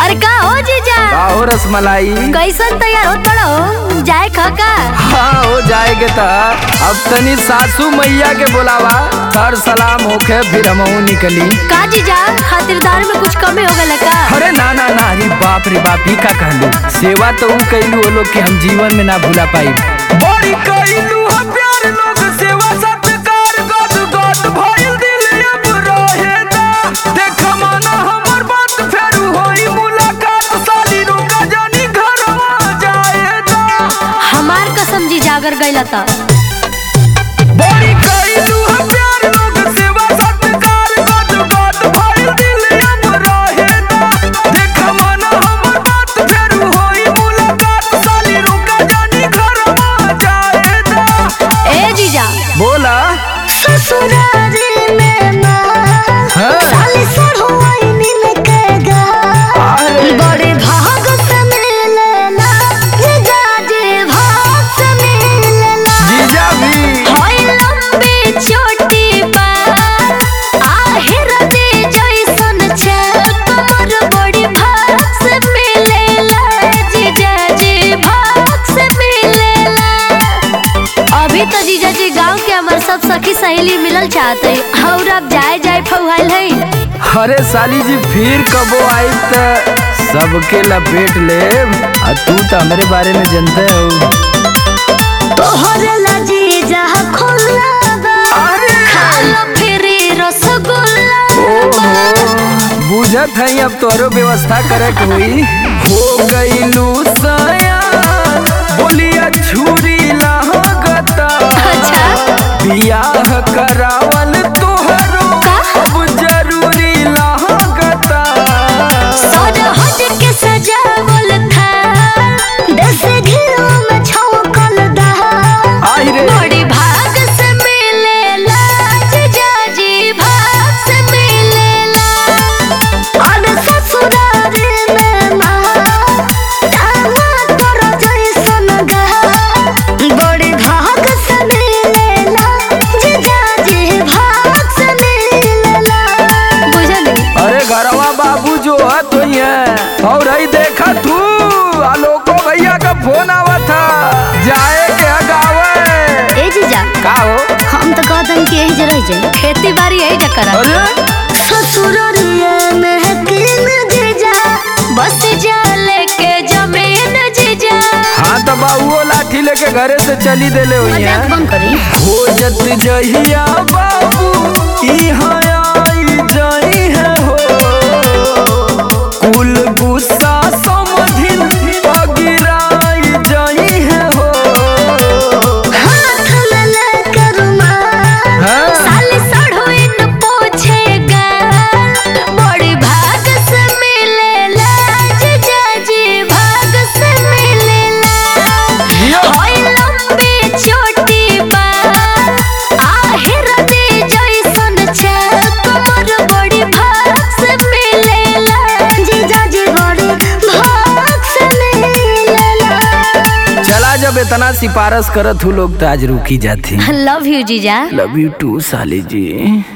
अरे का हो जीजा? का हो रसमलाई? कैसन तैयार होत बड़ो? जाए खका? हाँ हो जाएगे तो अब तनी सासू मैया के बुलावा, सर सलाम होके फिर हमहू निकली। का जीजा खातिरदार में कुछ कमी हो गल का? अरे ना ना ना, अरे बाप रे बाप, ही का कहलू, सेवा तो ऊ कैलू वो लोग के हम जीवन में ना भूला पाई। बड़ी कैलू हम प्यार लोग सेवा सत्कार गद गद भइल दिल अब रहे दा, देख माना हमर बात फेरू होई मुलाकात, साली रुका जानी घरवा जाए दा। हमार कसम जीजा अगर गइला त बड़ी कैलू हम प्यार लोग सेवा सत्कार गद गद भइल दिल अब रहे दा, देख माना हमर बात फेरू होई मुलाकात, साली रुका जानी घरवा जाए दा। ए जीजा बोला ससुरारी में ना साली सड़ोई नील के गा, बड़े भाग से मिलेला जीजा जी, भाग से मिलेला जीजा भी होई लंबी छोटी बात, आहिर दे जैसन छल कमर, बड़ी भाग से मिलेला जीजा जी, भाग से मिलेला। अभी तो जीजा जी गांव के हमार सब सखी सहेली मिलल चाहते और अब जाए जाए फौहाल है। अरे साली जी फिर कबो आई त सबके लपेट ले, तू तो हमारे बारे में जानते हो। तोहरे ला जीजा खोला बा, खाला फिरी रसगुल्ला बा। बुझत है अब तोरो व्यवस्था करे के हुई। हो गईलू सयान बोलिया छुरी लागता, अच्छा बियाह करावल तोहरो अब जरूरी लागता। सरहद के सजावल था, दस घिरो में छौंकल दहा, आई रे बड़ी भाग से मिलेला जीजा जी, भाग से मिलेला। और ससुरारी में माँ दामाद तोरा जैसन गहा, बड़ी भाग से मिलेला जीजा जी, भाग से मिलेला। बुझली? अरे घरवा बाबू जो है तो ही है। और आई देखा तू आलोको भैया का फोन आवा था, जाए के गावे। ए जीजा का हो? हम तो कहतन कि यही जगह जाए, खेती बाड़ी यही जकर अरे ससुरारिये में किन जीजा, बस जा लेके जमीन जीजा। हाँ तो बाबू लाठी लेके घरे से चली देले हुई है। मजाक बंद करी। हो जत जहिया बाबू इहाँ आई जाई है हो, कुल गुस्सा समधिन पगिराई जाई है हो। हाथ में लेके रुमाल, हाँ? साली सड़ोइन पोछेगा, बड़ी भाग से मिलेला जीजा जी, भाग से मिलेला। होई लंबी छोटी बात, आहिर दे जैसन छल कमर, बड़ी भाग से मिलेला जीजा जी, बड़ी भाग से मिलेला। चला जब इतना सिफारिश करत हूँ लोग तो आज रुकी जाती। लव यू जीजा। लव यू टू साली जी।